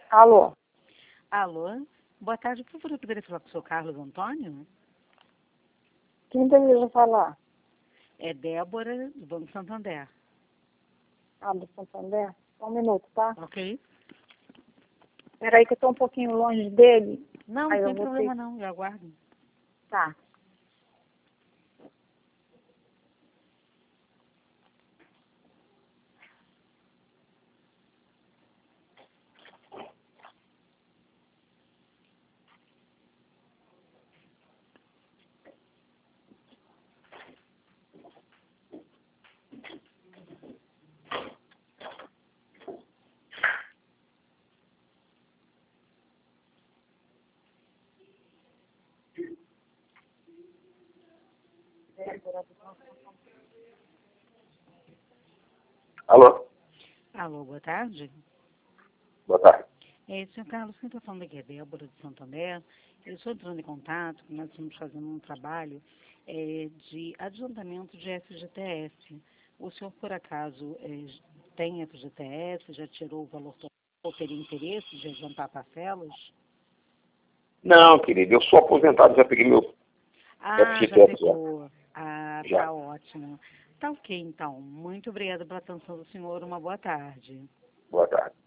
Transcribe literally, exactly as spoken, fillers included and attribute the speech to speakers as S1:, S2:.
S1: Alô?
S2: Alô? Boa tarde, por favor, eu poderia falar com o senhor Carlos Antônio?
S1: Quem deseja falar?
S2: É Débora, do Banco Santander.
S1: Ah, do Santander? Só um minuto, tá?
S2: Ok?
S1: Peraí que eu tô um pouquinho longe dele.
S2: Não,
S1: Aí
S2: não
S1: eu
S2: tem
S1: vou
S2: problema
S1: ter...
S2: não, eu aguardo.
S1: Tá.
S3: Alô?
S2: Alô, boa tarde.
S3: Boa tarde.
S2: É, senhor Carlos, quem está falando aqui é Débora, de Santander. Eu estou entrando em contato, nós estamos fazendo um trabalho é, de adiantamento de F G T S. O senhor, por acaso, é, tem F G T S, já tirou o valor total, ou teria interesse de adiantar parcelas?
S3: Não, querido, eu sou aposentado, já peguei meu
S2: Ah, já
S3: F G T S.
S2: pegou. Ah,
S3: Já.
S2: tá ótimo. Tá ok, então. Muito obrigada pela atenção do senhor. Uma boa tarde.
S3: Boa tarde.